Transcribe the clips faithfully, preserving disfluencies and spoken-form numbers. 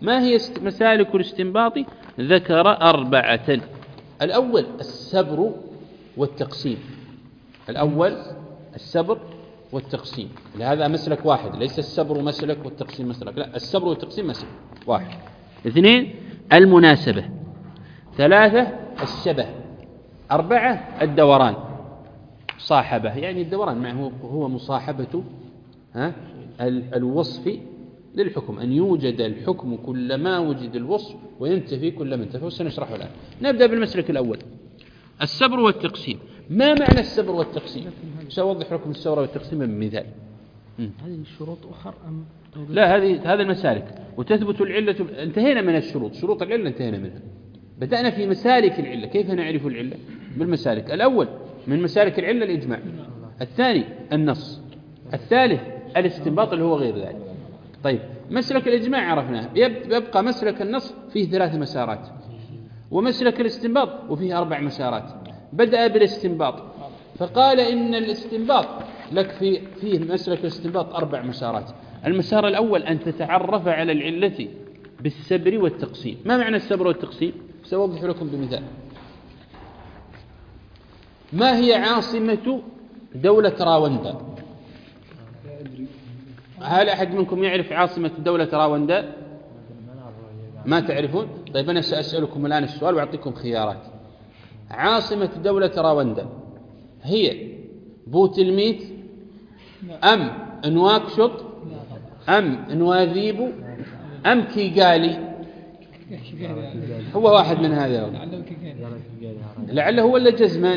ما هي مسالك الاستنباط؟ ذكر أربعة. الأول السبر والتقسيم. الأول السبر والتقسيم، هذا مسلك واحد، ليس السبر مسلك والتقسيم مسلك، لا، السبر والتقسيم مسلك واحد. اثنين المناسبة. ثلاثة الشبه. أربعة الدوران، صاحبة يعني الدوران معه هو مصاحبة ها الوصف للحكم، أن يوجد الحكم كلما وجد الوصف وينتفي كلما انتفى، وسنشرحه الآن. نبدأ بالمسلك الأول، السبر والتقسيم. ما معنى السبر والتقسيم؟ سأوضح لكم السبر والتقسيم بمثال. هذه الشروط أخر أم؟ لا، هذه هذه المسالك. وتثبت العلة. انتهينا من الشروط، شروط العلة انتهينا منها، بدأنا في مسالك العلة. كيف نعرف العلة؟ بالمسالك. الأول من مسالك العلة الإجماع، الثاني النص، الثالث الاستنباط اللي هو غير ذلك. طيب، مسلك الإجماع عرفناه، يبقى مسلك النص فيه ثلاث مسارات، ومسلك الاستنباط وفيه أربع مسارات. بدأ بالاستنباط فقال إن الاستنباط لك في فيه مسلك الاستنباط أربع مسارات. المسار الأول أن تتعرف على العلة بالسبر والتقسيم. ما معنى السبر والتقسيم؟ سأوضح لكم بمثال. ما هي عاصمة دولة راوندا؟ هل أحد منكم يعرف عاصمة دولة راوندا؟ ما تعرفون؟ طيب أنا سأسألكم الآن السؤال وأعطيكم خيارات. عاصمة دولة راوندا هي بوتلميت أم نواكشوط أم نواذيبو أم كيغالي؟ هو واحد من هذا، لعله هو ولا جزمان.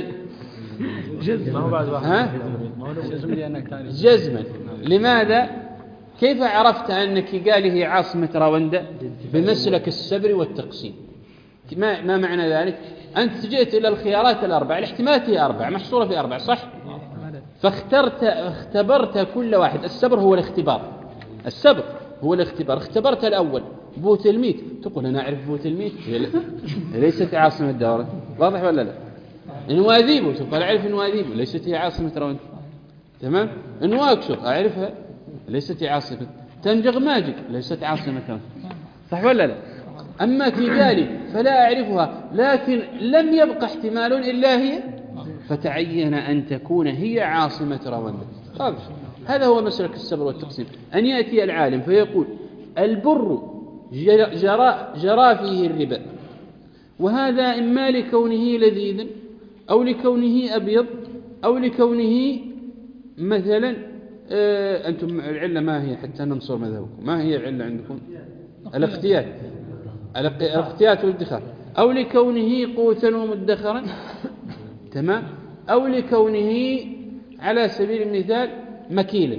ها؟ جزما. لماذا؟ كيف عرفت أن كيغالي هي عاصمة راوندا؟ بمسلك السبر والتقسيم. ما, ما معنى ذلك؟ أنت جئت إلى الخيارات الأربع، الاحتمالات هي أربع، محصورة في أربع، صح؟ فاخترت اختبرت كل واحد. السبر هو الاختبار، السبر هو الاختبار. اختبرت الأول بوتلميت، تقول أنا أعرف بوتلميت، ليست عاصمة الدولة، واضح ولا لا؟ نواذيبو، تقول أعرف نواذيبو، ليست هي عاصمة راوندا، تمام؟ نواكشوط أعرفها، ليست هي عاصمة. تنجغ ماجيك، ليست عاصمة راوندا، صح ولا لا؟ أما كيغالي فلا أعرفها، لكن لم يبقى احتمال إلا هي، فتعين أن تكون هي عاصمة راوندا. هذا هو مسلك السبر والتقسيم. أن يأتي العالم فيقول البر جرى, جرى فيه الربا، وهذا إما لكونه لذيذا أو لكونه أبيض أو لكونه مثلا آه أنتم العلة ما هي حتى ننصر مذهبكم؟ ما هي العلة عندكم؟ الاختيات، الاختيات والادخار. أو لكونه قوتا ومدخرا، تمام؟ أو لكونه على سبيل المثال مكيلا.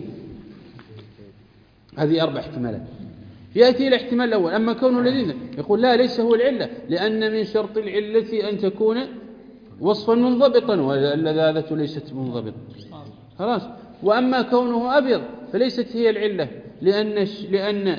هذه أربع احتمالات. يأتي الاحتمال الأول، أما كونه لذيذا يقول لا، ليس هو العلة، لأن من شرط العلة أن تكون وصفا منضبطا، واللذاذة ليست منضبطة، خلاص. وأما كونه أبيض فليست هي العلة، لأن لأن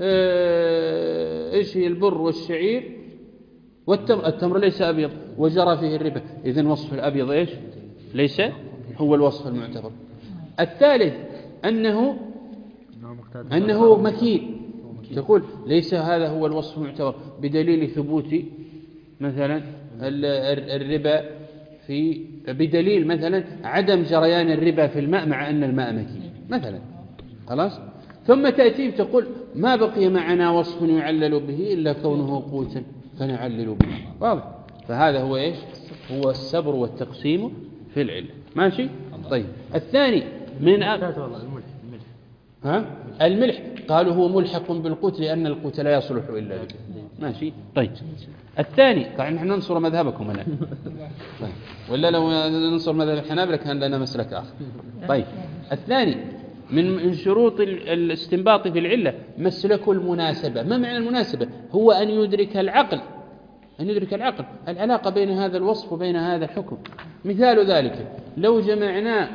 آه إيش هي البر والشعير والتمر، التمر ليس أبيض وجرى فيه الربا، إذن وصف الأبيض إيش؟ ليس هو الوصف المعتبر. الثالث أنه أنه مكيل، تقول ليس هذا هو الوصف المعتبر بدليل ثبوت مثلا الربا في بدليل مثلا عدم جريان الربا في الماء مع أن الماء مكيل مثلا، خلاص. ثم تأتي تقول ما بقي معنا وصف يعلل به إلا كونه قوتا فنعلل به، واضح؟ فهذا هو إيش؟ هو السبر والتقسيم في العلة، ماشي؟ طيب، الثاني من أ... ها؟ الملح قالوا هو ملحق بالقوت لأن القوت لا يصلح إلا به، ماشي؟ طيب، الثاني طبعا نحن ننصر مذهبكم الآن، طيب. ولا لو ننصر مذهب الحنابلة كان لنا مسلك آخر. طيب، الثاني من شروط الاستنباط في العلة مسلك المناسبة. ما معنى المناسبة؟ هو أن يدرك العقل أن يدرك العقل العلاقة بين هذا الوصف وبين هذا الحكم. مثال ذلك لو جمعنا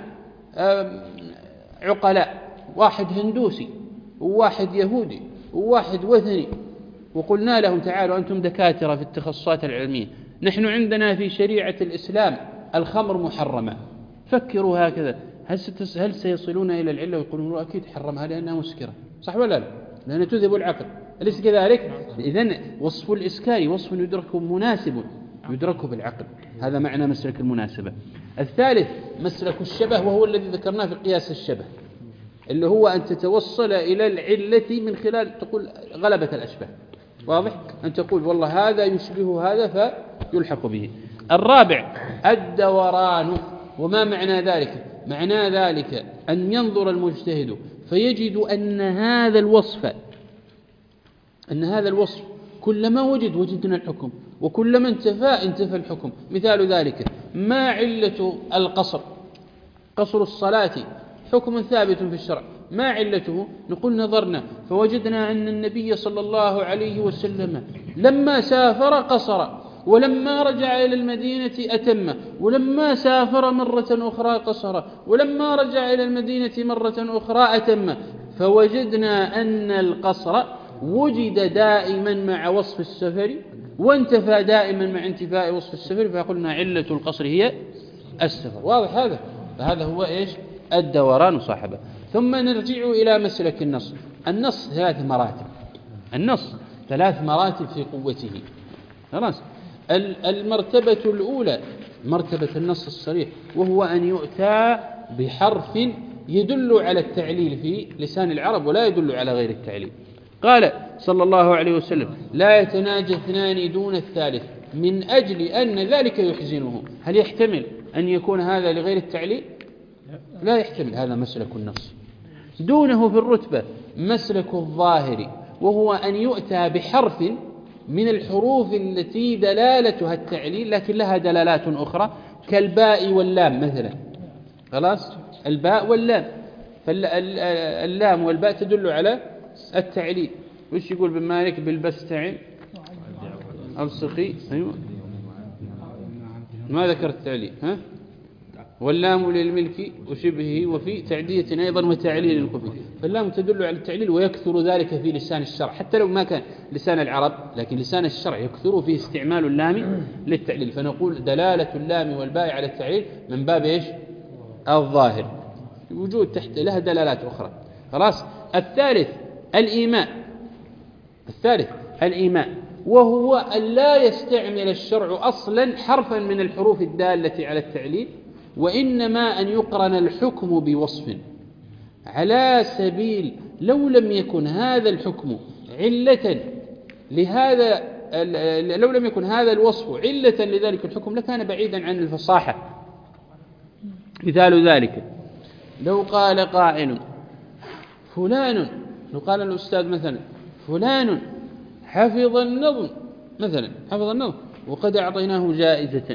عقلاء، واحد هندوسي وواحد يهودي وواحد وثني، وقلنا لهم تعالوا أنتم دكاترة في التخصصات العلمية، نحن عندنا في شريعة الإسلام الخمر محرمة، فكروا هكذا، هل, هل سيصلون إلى العلة ويقولون أكيد حرمها لأنها مسكرة، صح ولا لا؟ لأنها تذهب العقل. أليس كذلك؟ إذن وصف الإسكان وصف يدرك مناسب يدرك بالعقل، هذا معنى مسلك المناسبة. الثالث مسلك الشبه، وهو الذي ذكرناه في قياس الشبه، اللي هو أن تتوصل إلى العلة من خلال تقول غلبة الأشباه. واضح؟ أن تقول والله هذا يشبه هذا فيلحق به. الرابع الدوران. وما معنى ذلك؟ معنى ذلك أن ينظر المجتهد فيجد أن هذا الوصف أن هذا الوصف كلما وجد وجدنا الحكم، وكلما انتفى انتفى الحكم. مثال ذلك ما علة القصر؟ قصر الصلاة حكم ثابت في الشرع، ما علته؟ نقول نظرنا فوجدنا أن النبي صلى الله عليه وسلم لما سافر قصر، ولما رجع إلى المدينة أتم، ولما سافر مرة أخرى قصر، ولما رجع إلى المدينة مرة أخرى أتم. فوجدنا أن القصر وجد دائما مع وصف السفر، وانتفى دائما مع انتفاء وصف السفر، فقلنا علة القصر هي السفر. واضح هذا؟ فهذا هو إيش؟ الدوران صاحبه. ثم نرجع إلى مسلك النص. النص ثلاث مراتب، النص ثلاث مراتب في قوته. خلاص. المرتبة الأولى مرتبة النص الصريح، وهو أن يؤتى بحرف يدل على التعليل في لسان العرب ولا يدل على غير التعليل. قال صلى الله عليه وسلم لا يتناجى اثنان دون الثالث من أجل أن ذلك يحزنه. هل يحتمل أن يكون هذا لغير التعليل؟ لا يحتمل. هذا مسلك النص. دونه في الرتبة مسلك الظاهر، وهو أن يؤتى بحرف من الحروف التي دلالتها التعليل لكن لها دلالات أخرى كالباء واللام مثلا. خلاص. الباء واللام، فاللام والباء تدل على التعليل. وش يقول بن مالك؟ بالبستعين ألصقي. أيوة. ما ذكر التعليل. ها؟ واللام للملك وشبهه وفي تعدية أيضا وتعليل الخفي. فاللام تدل على التعليل، ويكثر ذلك في لسان الشرع حتى لو ما كان لسان العرب، لكن لسان الشرع يكثر فيه استعمال اللام للتعليل. فنقول دلالة اللام والباء على التعليل من باب إيش؟ الظاهر، وجود تحت لها دلالات أخرى. خلاص. الثالث الإيماء. الثالث الإيماء، وهو أن لا يستعمل الشرع أصلا حرفا من الحروف الدالة على التعليل، وإنما أن يقرن الحكم بوصف على سبيل لو لم يكن هذا الحكم علة لهذا، لو لم يكن هذا الوصف علة لذلك الحكم لكان بعيدا عن الفصاحة. مثال ذلك لو قال قائل فلان، لو قال الأستاذ مثلا فلان حفظ النظم مثلا، حفظ النظم وقد أعطيناه جائزة.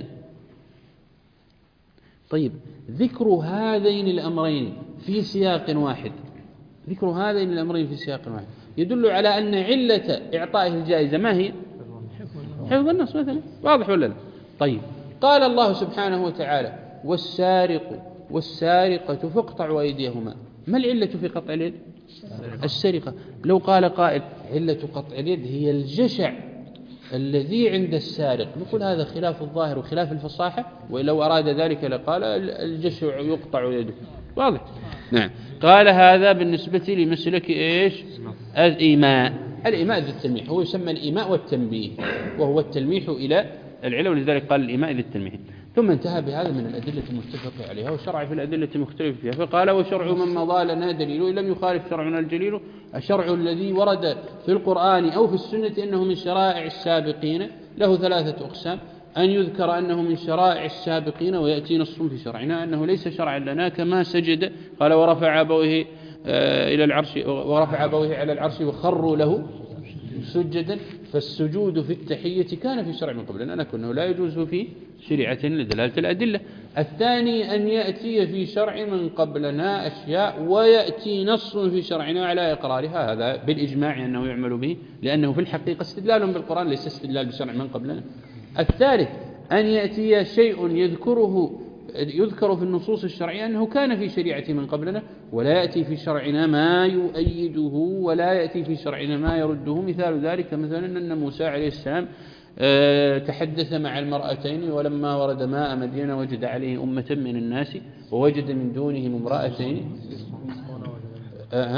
طيب ذكر هذين الأمرين في سياق واحد، ذكر هذين الأمرين في سياق واحد يدل على أن علة إعطائه الجائزة ما هي؟ حفظ النص مثلا. واضح ولا لا؟ طيب قال الله سبحانه وتعالى والسارق والسارقة فاقطعوا أيديهما. ما العلة في قطع اليد؟ السرقة. لو قال قائل علة قطع اليد هي الجشع الذي عند السارق، نقول هذا خلاف الظاهر وخلاف الفصاحة، ولو أراد ذلك لقال الجشع يقطع يده. واضح؟ نعم. قال هذا بالنسبة لمسلك إيش؟ الإيماء. الإيماء ذي التلميح، هو يسمى الإيماء والتنبيه، وهو التلميح إلى العلة، ولذلك قال الإيماء ذي التلميح. ثم انتهى بهذا من الأدلة المتفق عليها، وشرع في الأدلة المختلفة فيها. فقال وشرع من مضى لنا دليل لم يخالف شرعنا الجليل. الشرع الذي ورد في القرآن أو في السنة أنه من شرائع السابقين له ثلاثة أقسام: أن يذكر أنه من شرائع السابقين ويأتي نص في شرعنا أنه ليس شرعا لنا، كما سجد قال ورفع أبويه إلى العرش، ورفع أبويه على العرش وخروا له سجدا. فالسجود في التحية كان في شرع من قبلنا لكنه لا يجوز في شريعة لدلالة الأدلة. الثاني أن يأتي في شرع من قبلنا أشياء ويأتي نص في شرعنا على إقرارها، هذا بالإجماع أنه يعمل به، لأنه في الحقيقة استدلال بالقرآن ليس استدلال بشرع من قبلنا. الثالث أن يأتي شيء يذكره يذكر في النصوص الشرعية أنه كان في شريعة من قبلنا ولا يأتي في شرعنا ما يؤيده ولا يأتي في شرعنا ما يرده. مثال ذلك مثلا أن موسى عليه السلام تحدث مع المرأتين ولما ورد ماء مدينة وجد عليه أمة من الناس ووجد من دونهم امرأتين. أه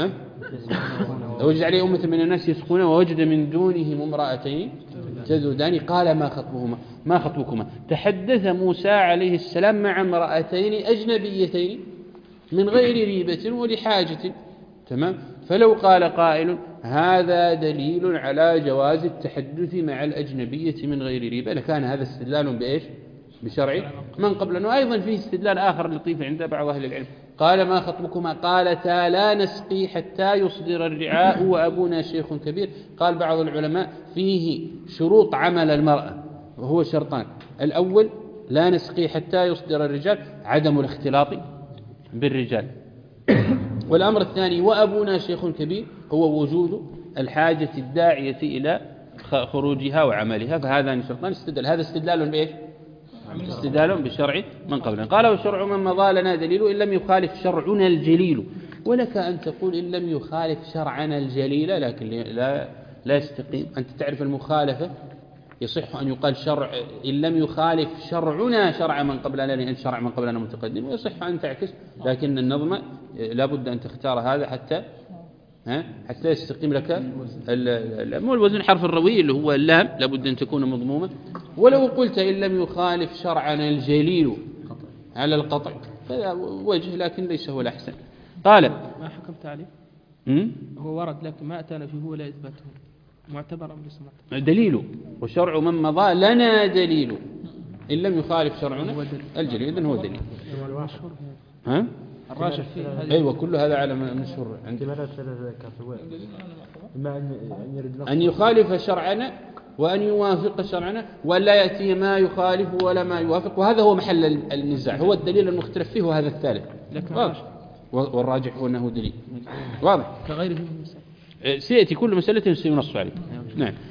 وجد عليه أمة من الناس يسقون ووجد من دونهم امرأتين تذودان قال ما خطبهما ما خطبكما تحدث موسى عليه السلام مع امرأتين أجنبيتين من غير ريبة ولحاجة. تمام. فلو قال قائل هذا دليل على جواز التحدث مع الأجنبية من غير ريبة لكان هذا استدلال بإيش؟ بشرع من قبلنا. وأيضا فيه استدلال آخر لطيف عند بعض أهل العلم قال ما خطبكما قالتا لا نسقي حتى يصدر الرعاء وأبونا شيخ كبير. قال بعض العلماء فيه شروط عمل المرأة وهو شرطان. الأول لا نسقي حتى يصدر الرجال عدم الاختلاط بالرجال. والأمر الثاني وأبونا شيخ كبير هو وجود الحاجة الداعية إلى خروجها وعملها. فهذان شرطان استدل هذا استدلال بإيش؟ استدلال بشرع من قبلنا. قال وشرع من مضى لنا دليل إن لم يخالف شرعنا الجليل. ولك أن تقول إن لم يخالف شرعنا الجليل لكن لا لا يستقيم. أنت تعرف المخالفة يصح أن يقال شرع إن لم يخالف شرعنا شرع من قبلنا لأن شرع من قبلنا متقدم ويصح أن تعكس. لكن النظم لا بد أن تختار هذا حتى ها حتى يستقيم لك مو الوزن حرف الروي اللي هو اللام لا بد أن تكون مضمومة. ولو قلت إن لم يخالف شرعنا الجليل على القطع فهذا وجه لكن ليس هو الأحسن. قال ما حكمت عليه هو ورد لكن ما أتانا فيه ولا إثباته معتبر أم ليس معتبر؟ دليل وشرع من مضى لنا دليل إن لم يخالف شرعنا الجليل إذن هو دليل. ها الراجح فيه أيوة كل هذا على مشهور عندي أن يخالف شرعنا وأن يوافق شرعنا ولا يأتي ما يخالف ولا ما يوافق. وهذا هو محل النزاع هو الدليل المختلف فيه وهذا الثالث والراجح هو أنه دليل واضح كغيره من المسائل سيأتي كل مسألة سينص عليه. نعم.